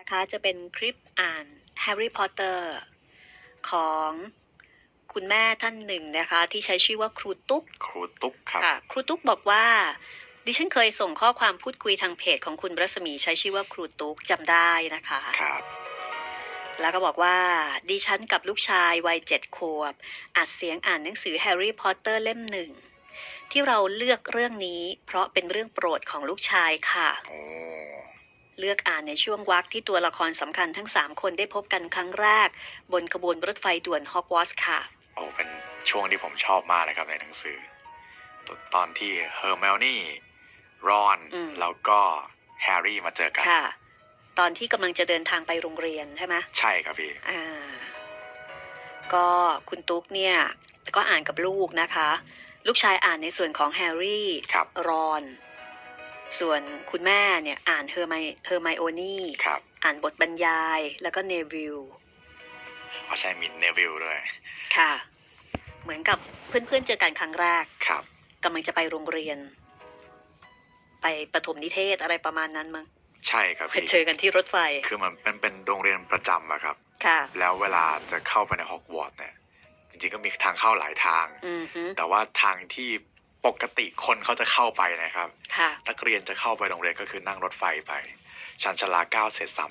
คะจะเป็นคลิปอ่านแฮร์รี่พอตเตอร์ของคุณแม่ท่านหนึ่งนะคะที่ใช้ชื่อว่าครูตุ๊กครับค่ะครูตุ๊กบอกว่าดิฉันเคยส่งข้อความพูดคุยทางเพจของคุณรัศมีใช้ชื่อว่าครูตุ๊กจำได้นะคะครับแล้วก็บอกว่าดิฉันกับลูกชายวัย7 ขวบอัดเสียงอ่านหนังสือแฮร์รี่พอตเตอร์เล่มหนึ่งที่เราเลือกเรื่องนี้เพราะเป็นเรื่องโปรดของลูกชายค่ะโอ้เลือกอ่านในช่วงวรรคที่ตัวละครสำคัญทั้ง3 คนได้พบกันครั้งแรกบนขบวนรถไฟด่วนฮอกวอตส์ค่ะเป็นช่วงที่ผมชอบมากเลยครับในหนังสือตอนที่เฮอร์ไมโอนี่รอนแล้วก็แฮร์รี่มาเจอกันค่ะตอนที่กำลังจะเดินทางไปโรงเรียนใช่ไหมใช่ครับพี่ก็คุณตุ๊กเนี่ยก็อ่านกับลูกนะคะลูกชายอ่านในส่วนของแฮร์รี่รอนส่วนคุณแม่เนี่ยอ่านเฮอร์ไมโอนี่อ่านบทบรรยายแล้วก็เนวิลใช่มีเนวิลด้วยค่ะเหมือนกับเพื่อนๆเจอกันครั้งแรกครับกำลังจะไปโรงเรียนไปประถมนิเทศอะไรประมาณนั้นมั้งใช่ครับพี่เจอกันที่รถไฟคือมันเป็นโรงเรียนประจำอะครับค่ะแล้วเวลาจะเข้าไปในฮอกวอตส์เนี่ยจริงๆก็มีทางเข้าหลายทางแต่ว่าทางที่ปกติคนเขาจะเข้าไปนะครับนักเรียนจะเข้าไปโรงเรียนก็คือนั่งรถไฟไปชานชาลา9 เศษ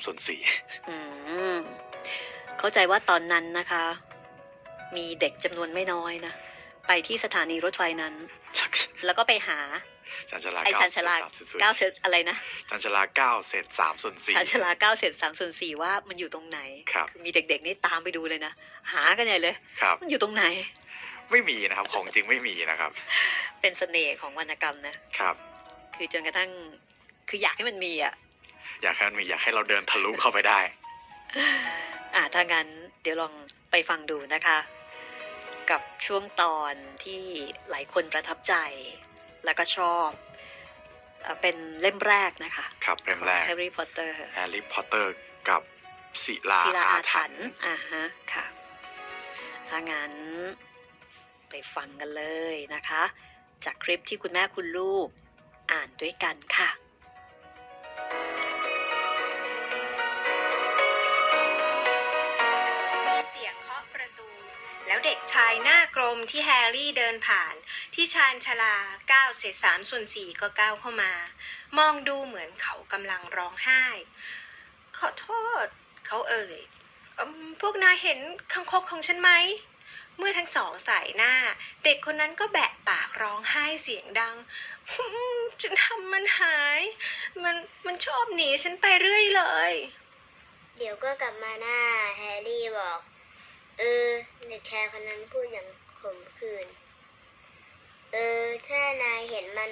3/4 เข้าใจว่าตอนนั้นนะคะมีเด็กจำนวนไม่น้อยนะไปที่สถานีรถไฟนั้นแล้วก็ไปหาชานชาลา 9 เศษอะไรนะชานชาลา9 เศษ 3/4 ชานชาลา9 เศษ 3/4ว่ามันอยู่ตรงไหนมีเด็กๆนี่ตามไปดูเลยนะหากันใหญ่เลยมันอยู่ตรงไหนไม่มีนะครับของจริงไม่มีนะครับเป็นเสน่ห์ของวรรณกรรมนะครับคือจนกระทั่งคืออยากให้มันมีอ่ะอยากให้มันมีอยากให้เราเดินทะลุเข้าไปได้ถ้างั้นเดี๋ยวลองไปฟังดูนะคะกับช่วงตอนที่หลายคนประทับใจแล้วก็ชอบเป็นเล่มแรกนะคะครับเล่มแรกแฮร์รี่พอตเตอร์กับศิลาอาถรรพ์ค่ะถ้างั้นไปฟังกันเลยนะคะจากคลิปที่คุณแม่คุณลูกอ่านด้วยกันค่ะแล้วเด็กชายหน้ากรมที่แฮร์รี่เดินผ่านที่ชานชาลา9 เศษ 3/4ก็ก้าวเข้ามามองดูเหมือนเขากำลังร้องไห้ขอโทษเขาพวกนายเห็นคางคกของฉันไหมเมื่อทั้งสองสายหน้าเด็กคนนั้นก็แบะปากร้องไห้เสียงดังฉันทำมันหายมันชอบหนีฉันไปเรื่อยเลยเดี๋ยวก็กลับมาหน้าแฮร์รี่บอกเด็กชายคนนั้นพูดอย่างขมขื่นถ้านายเห็นมัน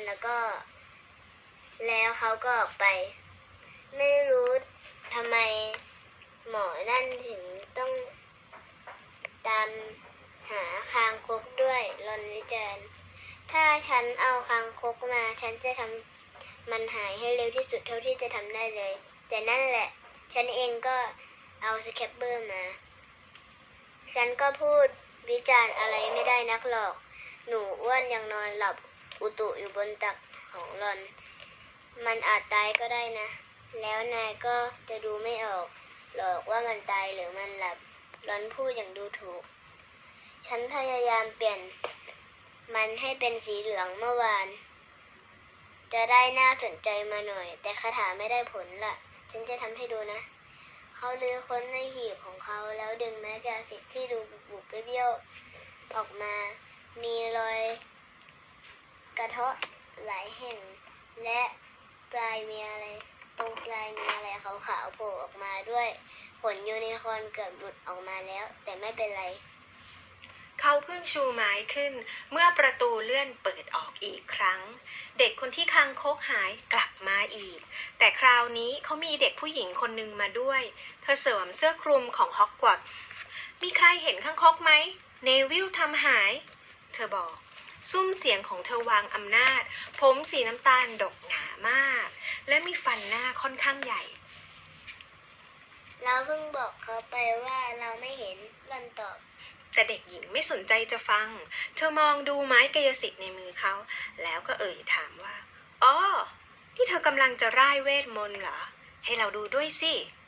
แล้วเขาก็ออกไปไม่รู้ทำไมหมอนั่นถึงต้องตามหาคางคกด้วยรอนวิจารณ์ถ้าฉันเอาคางคกมาฉันจะทำมันหายให้เร็วที่สุดเท่าที่จะทำได้เลยแต่นั่นแหละฉันเองก็เอาสแคปเบอร์มาฉันก็พูดวิจารณ์อะไรไม่ได้นักหรอกหนูอ้วนยังนอนหลับอุตุอยู่บนตักของรอนมันอาจตายก็ได้นะแล้วนายก็จะดูไม่ออกหรอกว่ามันตายหรือมันหลับรอนพูดอย่างดูถูกฉันพยายามเปลี่ยนมันให้เป็นสีเหลืองเมื่อวานจะได้น่าสนใจมาหน่อยแต่คาถาไม่ได้ผลละฉันจะทำให้ดูนะเขาลื้อค้นในหีบของเขาแล้วดึงแมกกาซินที่ดูบุบๆเบี้ยวๆออกมามีรอยกระเทาะหลายแห่งและตรงปลายมีอะไรขาวๆโผล่ออกมาด้วยขนยูนิคอร์นเกือบหลุดออกมาแล้วแต่ไม่เป็นไรเขาเพิ่งชูไม้ขึ้นเมื่อประตูเลื่อนเปิดออกอีกครั้งเด็กคนที่คางคกหายกลับมาอีกแต่คราวนี้เขามีเด็กผู้หญิงคนหนึ่งมาด้วยเธอสวมเสื้อคลุมของฮอกวอตส์มีใครเห็นคางคกไหมเนวิลทำหายเธอบอกซุ้มเสียงของเธอวางอำนาจผมสีน้ำตาลดกหนามากและมีฟันหน้าค่อนข้างใหญ่เราเพิ่งบอกเขาไปว่าเราไม่เห็นรอนตอบแต่เด็กหญิงไม่สนใจจะฟังเธอมองดูไม้กายสิทธิ์ในมือเขาแล้วก็ถามว่านี่เธอกำลังจะร่ายเวทมนต์เหรอให้เราดูด้วยสิ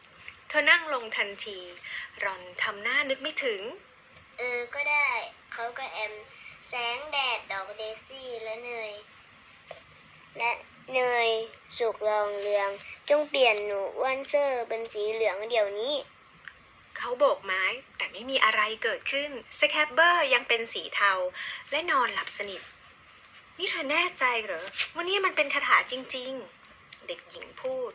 เธอนั่งลงทันทีรอนทำหน้านึกไม่ถึงก็ได้เขาก็แอมแสงแดดดอกเดซี่และเนยสุกรองเรืองจงเปลี่ยนหนูอ้วนเซอร์เป็นสีเหลืองเดี๋ยวนี้เขาโบกไม้แต่ไม่มีอะไรเกิดขึ้นสแคปเบอร์ยังเป็นสีเทาและนอนหลับสนิทนี่เธอแน่ใจเหรอว่านี่มันเป็นคาถาจริงๆเด็กหญิงพูด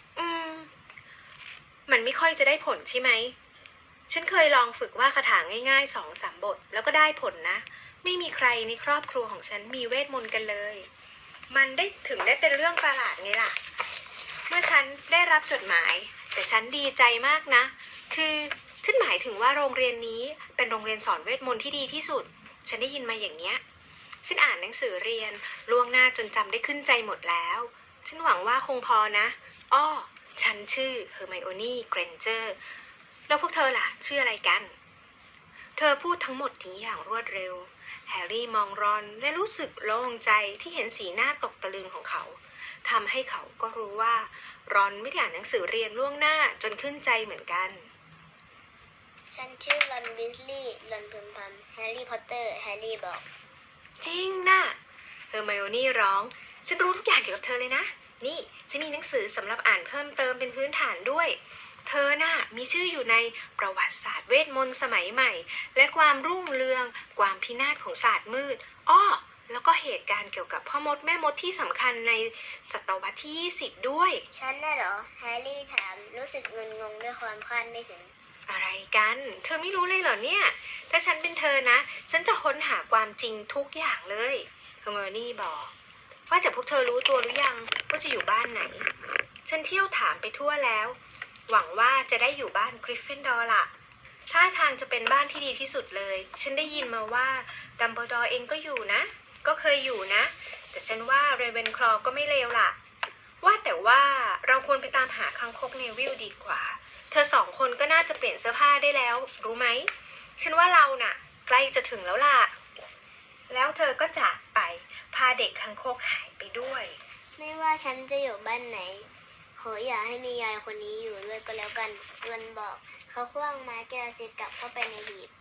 มันไม่ค่อยจะได้ผลใช่ไหมฉันเคยลองฝึกว่าคาถาง่ายๆ2-3 บทแล้วก็ได้ผลนะไม่มีใครในครอบครัวของฉันมีเวทมนต์กันเลยมันได้เป็นเรื่องประหลาดไงล่ะเมื่อฉันได้รับจดหมายแต่ฉันดีใจมากนะคือฉันหมายถึงว่าโรงเรียนนี้เป็นโรงเรียนสอนเวทมนต์ที่ดีที่สุดฉันได้ยินมาอย่างเนี้ยฉันอ่านหนังสือเรียนล่วงหน้าจนจำได้ขึ้นใจหมดแล้วฉันหวังว่าคงพอนะฉันชื่อเฮอร์ไมโอนี่เกรนเจอร์แล้วพวกเธอล่ะชื่ออะไรกันเธอพูดทั้งหมดนี้อย่างรวดเร็วแฮร์รี่มองรอนและรู้สึกโล่งใจที่เห็นสีหน้าตกตะลึงของเขาทำให้เขาก็รู้ว่ารอนไม่ได้อ่านหนังสือเรียนล่วงหน้าจนขึ้นใจเหมือนกันฉันชื่อรอนวิสลีย์รอนพึมพำแฮร์รี่พอตเตอร์แฮร์รี่บอกจริงนะเฮอร์ไมโอนี่ร้องฉันรู้ทุกอย่างเกี่ยวกับเธอเลยนะนี่จะมีหนังสือสำหรับอ่านเพิ่มเติมเป็นพื้นฐานด้วยเธอน่ะมีชื่ออยู่ในประวัติศาสตร์เวทมนต์สมัยใหม่และความรุ่งเรืองความพินาศของศาสตร์มืดแล้วก็เหตุการณ์เกี่ยวกับพ่อมดแม่มดที่สำคัญในศตวรรษที่20ด้วยฉันน่ะเหรอแฮร์รี่ถามรู้สึกเงินงงด้วยความคาดไม่ถึงอะไรกันเธอไม่รู้เลยเหรอเนี่ยถ้าฉันเป็นเธอนะฉันจะค้นหาความจริงทุกอย่างเลยเฮอร์ไมโอนี่บอกว่าแต่พวกเธอรู้ตัวหรือยังว่าจะอยู่บ้านไหนฉันเที่ยวถามไปทั่วแล้วหวังว่าจะได้อยู่บ้านกริฟฟินดอร์ล่ะท่าทางจะเป็นบ้านที่ดีที่สุดเลยฉันได้ยินมาว่าดัมเบิลดอร์เองก็อยู่นะก็เคยอยู่นะแต่ฉันว่าเรเวนคลอว์ก็ไม่เลวล่ะว่าแต่ว่าเราควรไปตามหาคังคกเนวิลดีกว่าเธอ2 คนก็น่าจะเปลี่ยนเสื้อผ้าได้แล้วรู้ไหมฉันว่าเราน่ะใกล้จะถึงแล้วล่ะแล้วเธอก็จากไปพาเด็กคังคกหายไปด้วยไม่ว่าฉันจะอยู่บ้านไหนขออย่าให้มียายคนนี้อยู่ด้วยก็แล้วกันรอนบอกเขาคว้างไม้แก้วซิดกลับเข้าไปในหีบ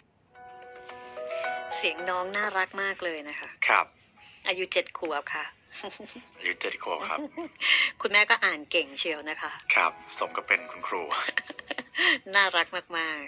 เสียงน้องน่ารักมากเลยนะคะครับอายุ7 ขวบค่ะอายุ7 ขวบครับคุณแม่ก็อ่านเก่งเชียวนะคะครับสมกับเป็นคุณครูน่ารักมาก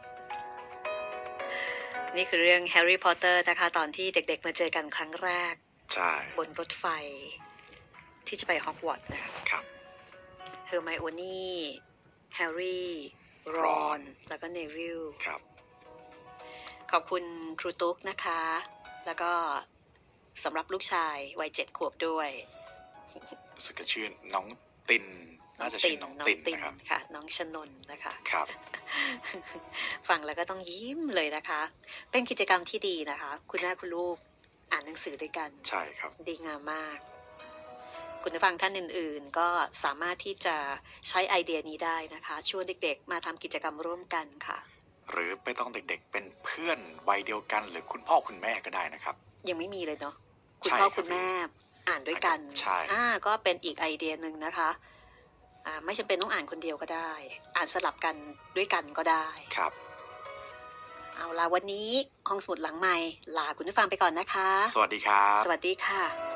ๆนี่คือเรื่องแฮร์รี่พอตเตอร์นะคะตอนที่เด็กๆมาเจอกันครั้งแรกใช่บนรถไฟที่จะไปฮอกวอตส์นะคะครับเฮอร์ไมโอนี่แฮร์รี่รอนแล้วก็เนวิลครับขอบคุณครูตุ๊กนะคะแล้วก็สำหรับลูกชายวัย7 ขวบด้วยรู้สึกจะชื่อน้องตินน่าจะชื่อน้องตินนะครับค่ะน้องชนนนะคะครับฟังแล้วก็ต้องยิ้มเลยนะคะเป็นกิจกรรมที่ดีนะคะคุณแม่คุณลูกอ่านหนังสือด้วยกันใช่ครับดีงามมากคุณผู้ฟังท่านอื่นๆก็สามารถที่จะใช้ไอเดียนี้ได้นะคะชวนเด็กๆมาทำกิจกรรมร่วมกันค่ะหรือไม่ต้องเด็กๆเป็นเพื่อนวัยเดียวกันหรือคุณพ่อคุณแม่ก็ได้นะครับยังไม่มีเลยเนาะคุณพ่อคุณแม่อ่านด้วยกันใช่ก็เป็นอีกไอเดียหนึ่งนะคะไม่จำเป็นต้องอ่านคนเดียวก็ได้อ่านสลับกันด้วยกันก็ได้ครับเอาล่ะวันนี้ห้องสมุดหลังใหม่ลาคุณผู้ฟังไปก่อนนะคะสวัสดีครับสวัสดีค่ะ